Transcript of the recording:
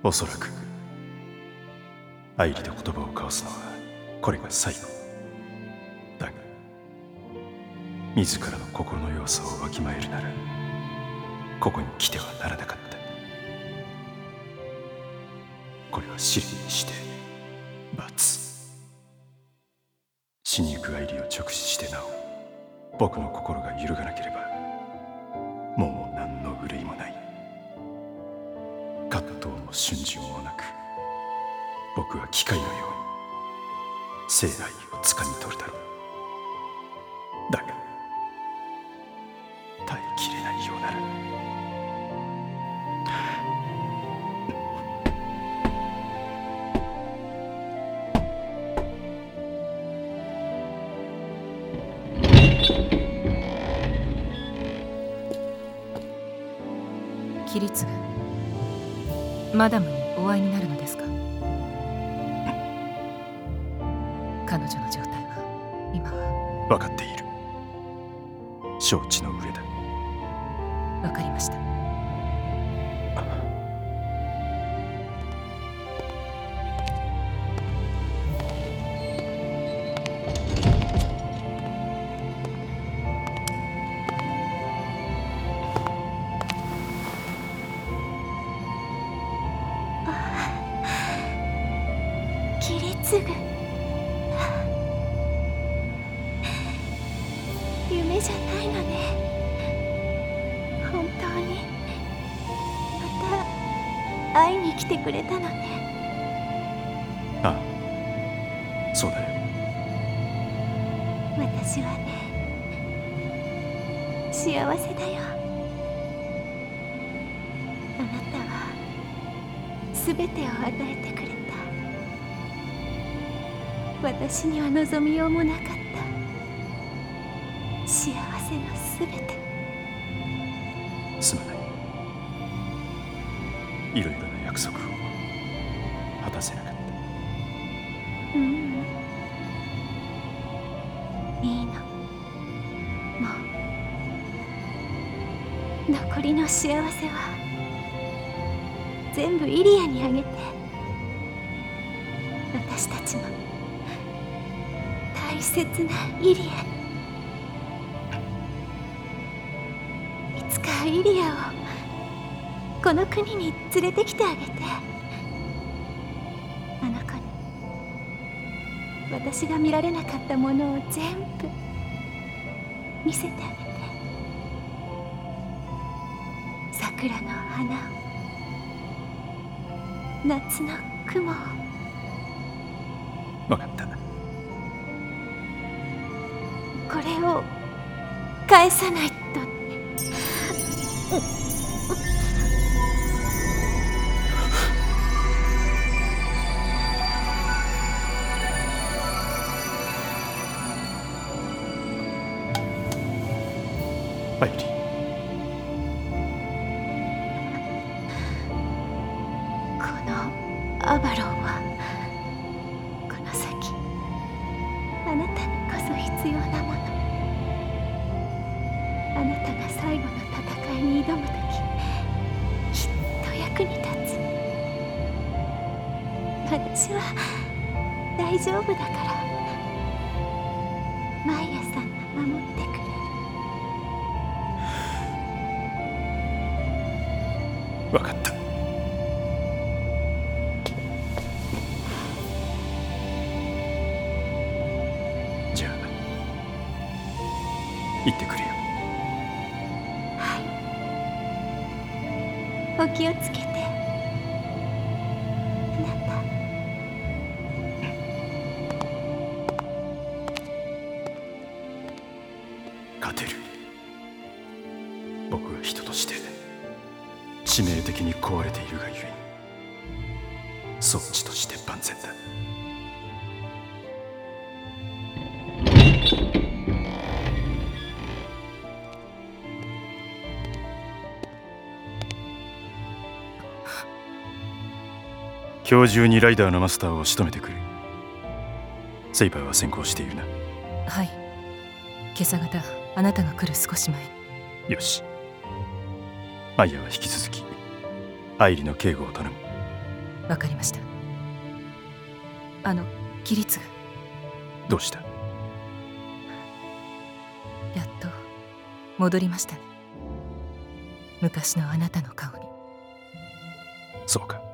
おそらく愛理と言葉を交わすのはこれが最後だが、自らの心の弱さをわきまえるならここに来てはならなかった。これは試練にして罰。死にゆく愛理を直視してなお僕の心が揺るがなければもう何の憂いもない。葛藤も逡巡もなく僕は機械のように生愛をつかみ取るだろう。だが耐えきれないようなら桐次、マダムにお会いになるのですか？彼女の状態は今は。 分かっている。承知の上だ。 分かりました。 桐次、夢じゃないのね。本当にまた会いに来てくれたのね。 ああ、そうだよ。 私はね、幸せだよ。あなたは全てを与えてくれた。私には望みようもなかった幸せの全て。 すまない。いろいろな約束を果たせなかった。 ううん、いいの。もう残りの幸せは全部イリアにあげて。私たちの大切なイリアに。いつかイリアをこの国に連れてきてあげて。あの子に私が見られなかったものを全部見せてあげて。桜の花を、夏の雲を。 分かった。 これを返さないと。 愛理、 このアバロンはこの先あなたにこそ必要なもの。あなたが最後の戦いに挑むとききっと役に立つ。私は大丈夫だから。マイヤさんが守ってくれる。 分かった。じゃあ行ってくるよ。 はい、お気をつけて。あなた。 勝てる。僕は人として致命的に壊れているがゆえに装置として万全だ。今日中にライダーのマスターを仕留めてくる。セイバーは先行しているな。 はい、今朝方あなたが来る少し前。 よし。マイヤは引き続き愛理の警護を頼む。 わかりました。規律がどうした？ やっと戻りましたね。昔のあなたの顔に。 そうか。